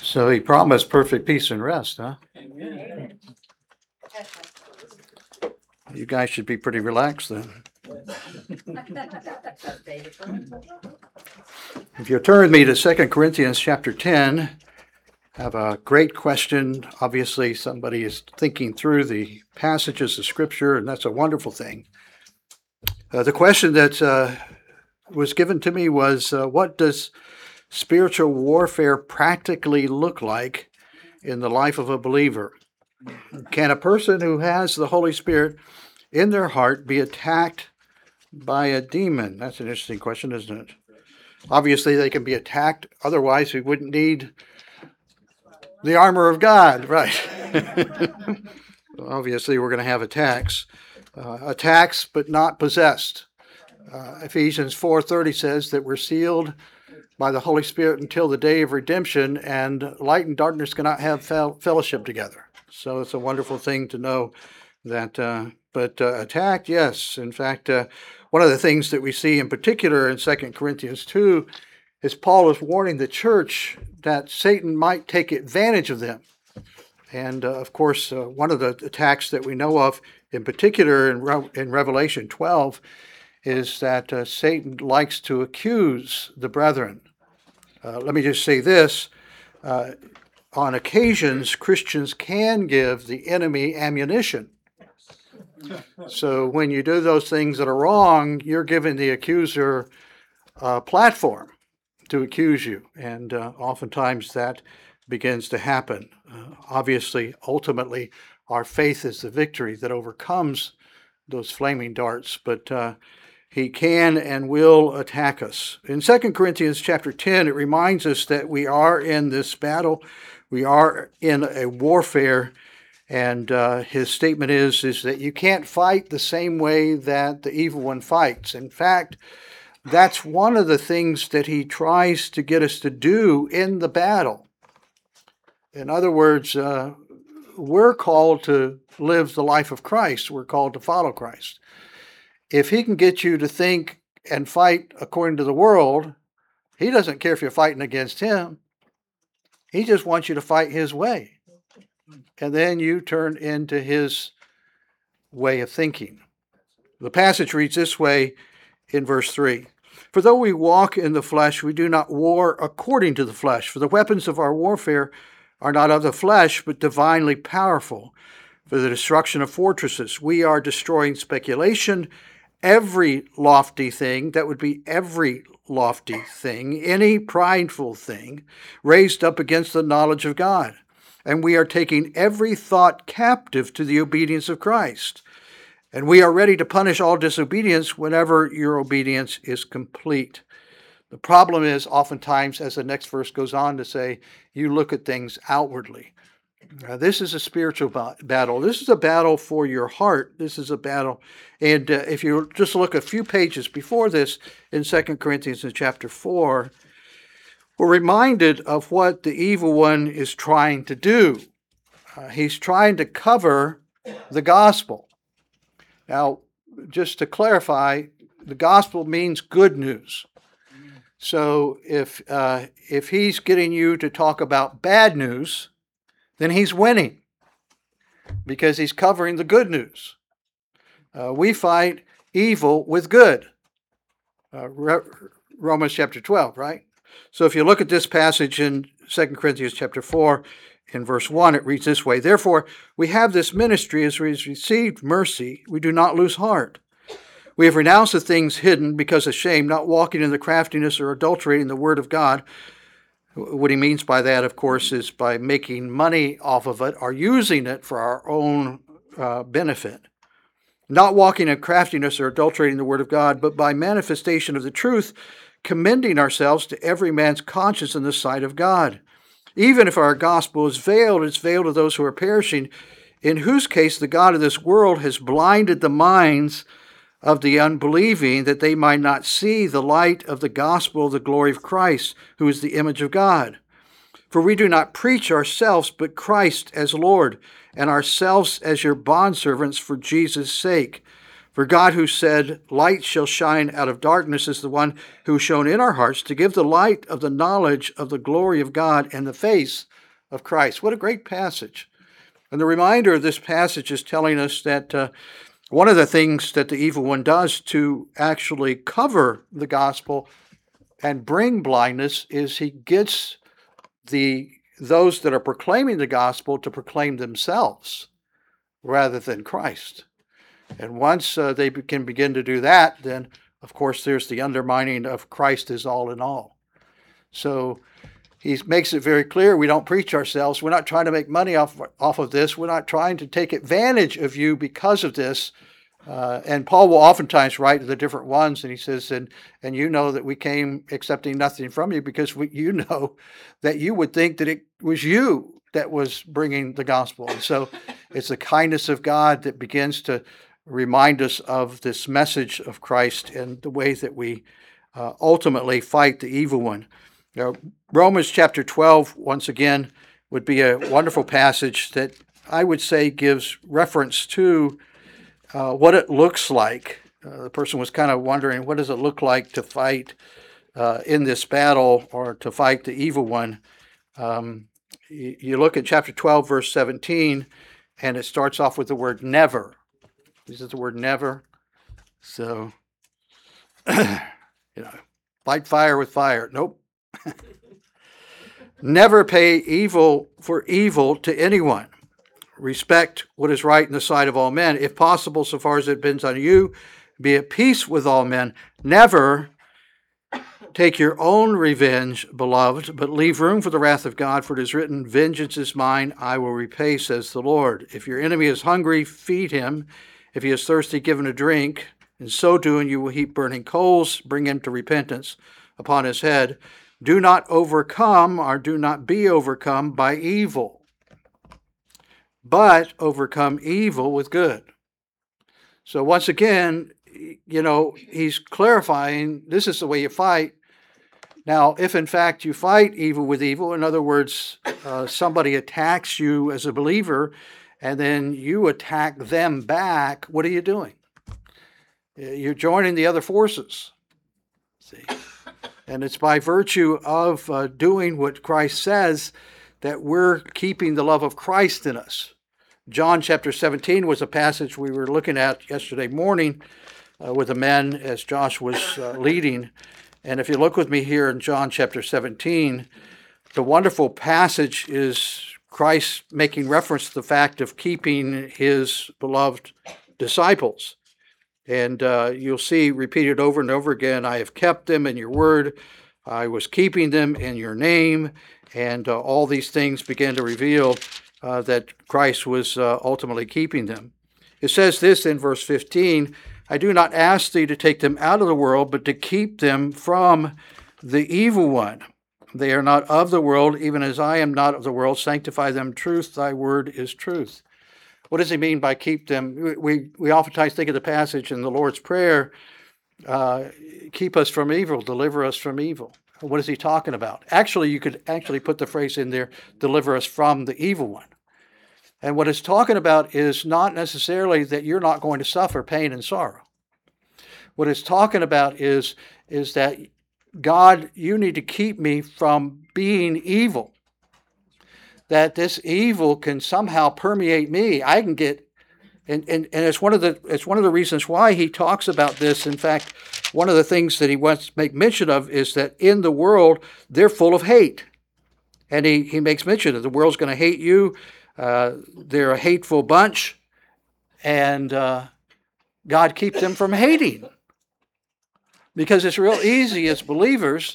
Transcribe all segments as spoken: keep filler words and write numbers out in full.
So he promised perfect peace and rest, huh? Amen. You guys should be pretty relaxed then. If you turn with me to Second Corinthians chapter ten, I have a great question. Obviously, somebody is thinking through the passages of Scripture, and that's a wonderful thing. Uh, the question that uh, was given to me was, uh, what does spiritual warfare practically look like in the life of a believer? Can a person who has the Holy Spirit in their heart be attacked by a demon? That's an interesting question, isn't it? Obviously, they can be attacked. Otherwise, we wouldn't need the armor of God, right? Obviously, we're going to have attacks. Uh, attacks, but not possessed. Uh, Ephesians four thirty says that we're sealed by the Holy Spirit until the day of redemption, and light and darkness cannot have fel- fellowship together. So it's a wonderful thing to know that, uh, but uh, attacked, yes. In fact, uh, one of the things that we see in particular in Second Corinthians two is Paul is warning the church that Satan might take advantage of them. And uh, of course, uh, one of the attacks that we know of in particular in, Re- in Revelation twelve is that uh, Satan likes to accuse the brethren. Uh, let me just say this. Uh, on occasions, Christians can give the enemy ammunition. So when you do those things that are wrong, you're giving the accuser a platform to accuse you. And uh, oftentimes that begins to happen. Uh, obviously, ultimately, our faith is the victory that overcomes those flaming darts. But uh, he can and will attack us. In Second Corinthians chapter ten, it reminds us that we are in this battle. We are in a warfare. And uh, his statement is, is that you can't fight the same way that the evil one fights. In fact, that's one of the things that he tries to get us to do in the battle. In other words, uh, we're called to live the life of Christ. We're called to follow Christ. If he can get you to think and fight according to the world, he doesn't care if you're fighting against him. He just wants you to fight his way. And then you turn into his way of thinking. The passage reads this way in verse three. For though we walk in the flesh, we do not war according to the flesh. For the weapons of our warfare are not of the flesh, but divinely powerful for the destruction of fortresses. We are destroying speculation, every lofty thing, that would be every lofty thing, any prideful thing raised up against the knowledge of God. And we are taking every thought captive to the obedience of Christ. And we are ready to punish all disobedience whenever your obedience is complete. The problem is oftentimes, as the next verse goes on to say, you look at things outwardly. Now, this is a spiritual battle. This is a battle for your heart. This is a battle. And uh, if you just look a few pages before this in Second Corinthians in chapter four, we're reminded of what the evil one is trying to do. Uh, he's trying to cover the gospel. Now, just to clarify, the gospel means good news. So if uh, if he's getting you to talk about bad news, then he's winning because he's covering the good news. Uh, we fight evil with good. Uh, Re- Romans chapter twelve, right? So if you look at this passage in Second Corinthians chapter four, in verse one, it reads this way. Therefore, we have this ministry as we have received mercy. We do not lose heart. We have renounced the things hidden because of shame, not walking in the craftiness or adulterating the word of God. What he means by that, of course, is by making money off of it or using it for our own uh, benefit. Not walking in craftiness or adulterating the word of God, but by manifestation of the truth, commending ourselves to every man's conscience in the sight of God. Even if our gospel is veiled, it's veiled to those who are perishing, in whose case the God of this world has blinded the minds of the unbelieving, that they might not see the light of the gospel of the glory of Christ, who is the image of God. For we do not preach ourselves, but Christ as Lord, and ourselves as your bondservants for Jesus' sake. For God, who said, light shall shine out of darkness, is the one who shone in our hearts to give the light of the knowledge of the glory of God in the face of Christ. What a great passage. And the reminder of this passage is telling us that uh, one of the things that the evil one does to actually cover the gospel and bring blindness is he gets the those that are proclaiming the gospel to proclaim themselves rather than Christ. And once uh, they can begin to do that, then, of course, there's the undermining of Christ is all in all. So he makes it very clear we don't preach ourselves. We're not trying to make money off, off of this. We're not trying to take advantage of you because of this. Uh, and Paul will oftentimes write to the different ones, and he says, and, and you know that we came accepting nothing from you because we, you know that you would think that it was you that was bringing the gospel. And so it's the kindness of God that begins to remind us of this message of Christ and the way that we uh, ultimately fight the evil one. Now, Romans chapter twelve, once again, would be a wonderful passage that I would say gives reference to uh, what it looks like. Uh, the person was kind of wondering, what does it look like to fight uh, in this battle or to fight the evil one? Um, you, you look at chapter twelve, verse seventeen, and it starts off with the word never. This is the word never. So, you know, fight fire with fire. Nope. Never pay evil for evil to anyone. Respect what is right in the sight of all men. If possible, so far as it depends on you, be at peace with all men. Never take your own revenge, beloved, but leave room for the wrath of God, for it is written, vengeance is mine, I will repay, says the Lord. If your enemy is hungry, feed him. If he is thirsty, give him a drink. In so doing, you will heap burning coals, bring him to repentance upon his head. Do not overcome or do not be overcome by evil, but overcome evil with good. So once again, you know, he's clarifying this is the way you fight. Now, if in fact you fight evil with evil, in other words, uh, somebody attacks you as a believer and then you attack them back, what are you doing? You're joining the other forces. See? And it's by virtue of uh, doing what Christ says that we're keeping the love of Christ in us. John chapter seventeen was a passage we were looking at yesterday morning uh, with the men as Josh was uh, leading. And if you look with me here in John chapter seventeen, the wonderful passage is Christ making reference to the fact of keeping his beloved disciples. And uh, you'll see repeated over and over again, I have kept them in your word. I was keeping them in your name. And uh, all these things begin to reveal uh, that Christ was uh, ultimately keeping them. It says this in verse fifteen, I do not ask thee to take them out of the world, but to keep them from the evil one. They are not of the world, even as I am not of the world. Sanctify them in truth. Thy word is truth. What does he mean by keep them? We we oftentimes think of the passage in the Lord's Prayer, uh, keep us from evil, deliver us from evil. What is he talking about? Actually, you could actually put the phrase in there, deliver us from the evil one. And what it's talking about is not necessarily that you're not going to suffer pain and sorrow. What it's talking about is, is that, God, you need to keep me from being evil. That this evil can somehow permeate me. I can get, and, and, and it's one of the it's one of the reasons why he talks about this. In fact, one of the things that he wants to make mention of is that in the world, they're full of hate. And he, he makes mention that the world's going to hate you. Uh, they're a hateful bunch. And uh, God, keep them from hating. Because it's real easy as believers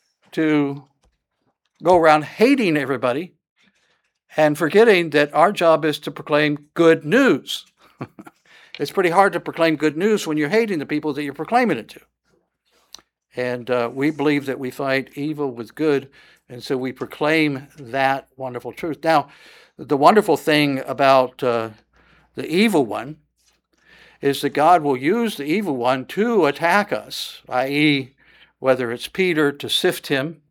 to go around hating everybody and forgetting that our job is to proclaim good news. It's pretty hard to proclaim good news when you're hating the people that you're proclaiming it to. And uh, we believe that we fight evil with good, and so we proclaim that wonderful truth. Now, the wonderful thing about uh, the evil one is that God will use the evil one to attack us, that is, whether it's Peter to sift him,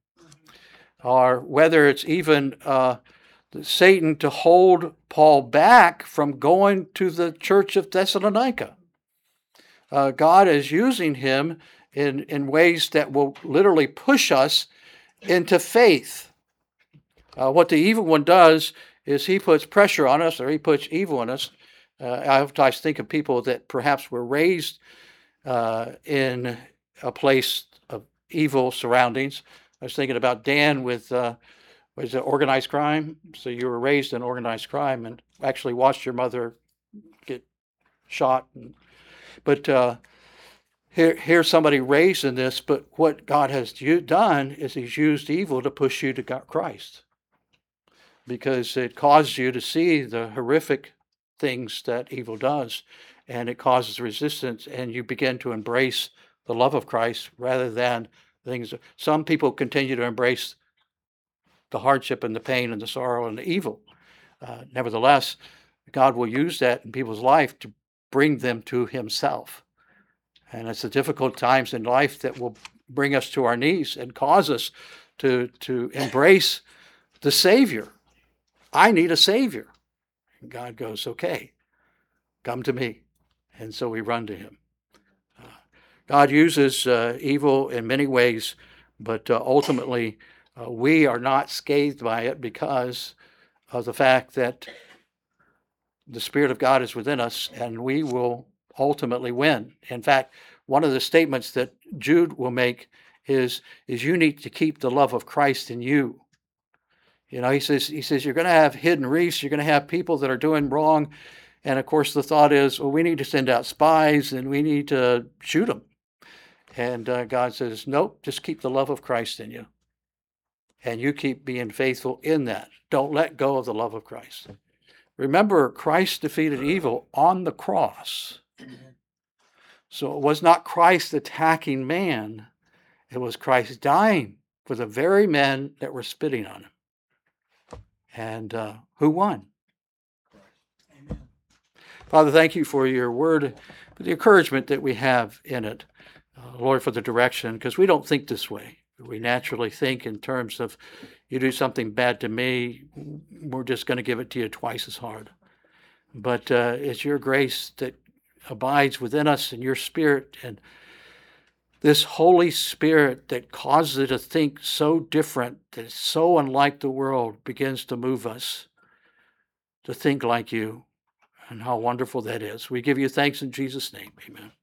or whether it's even uh, Satan to hold Paul back from going to the church of Thessalonica. Uh, God is using him in, in ways that will literally push us into faith. Uh, what the evil one does is he puts pressure on us, or he puts evil in us. Uh, I sometimes think of people that perhaps were raised uh, in a place of evil surroundings. I was thinking about Dan with uh, was it organized crime? So you were raised in organized crime and actually watched your mother get shot. But uh, here, here's somebody raised in this. But what God has done is He's used evil to push you to Christ, because it causes you to see the horrific things that evil does, and it causes resistance, and you begin to embrace the love of Christ rather than things. Some people continue to embrace the hardship and the pain and the sorrow and the evil. Uh, nevertheless, God will use that in people's life to bring them to Himself. And it's the difficult times in life that will bring us to our knees and cause us to, to embrace the Savior. I need a Savior. And God goes, okay, come to me. And so we run to Him. Uh, God uses uh, evil in many ways, but uh, ultimately uh, we are not scathed by it because of the fact that the Spirit of God is within us, and we will ultimately win. In fact, one of the statements that Jude will make is, is you need to keep the love of Christ in you. You know, he says, he says, you're going to have hidden reefs, you're going to have people that are doing wrong. And of course, the thought is, well, we need to send out spies and we need to shoot them. And uh, God says, nope, just keep the love of Christ in you. And you keep being faithful in that. Don't let go of the love of Christ. Remember, Christ defeated evil on the cross. So it was not Christ attacking man. It was Christ dying for the very men that were spitting on him. And uh, who won? Amen. Father, thank you for your word, for the encouragement that we have in it. Uh, Lord, for the direction, because we don't think this way. We naturally think in terms of, you do something bad to me, we're just going to give it to you twice as hard. But uh, it's your grace that abides within us, and your Spirit, and this Holy Spirit that causes it to think so different, that it's so unlike the world, begins to move us to think like you, and how wonderful that is. We give you thanks in Jesus' name. Amen.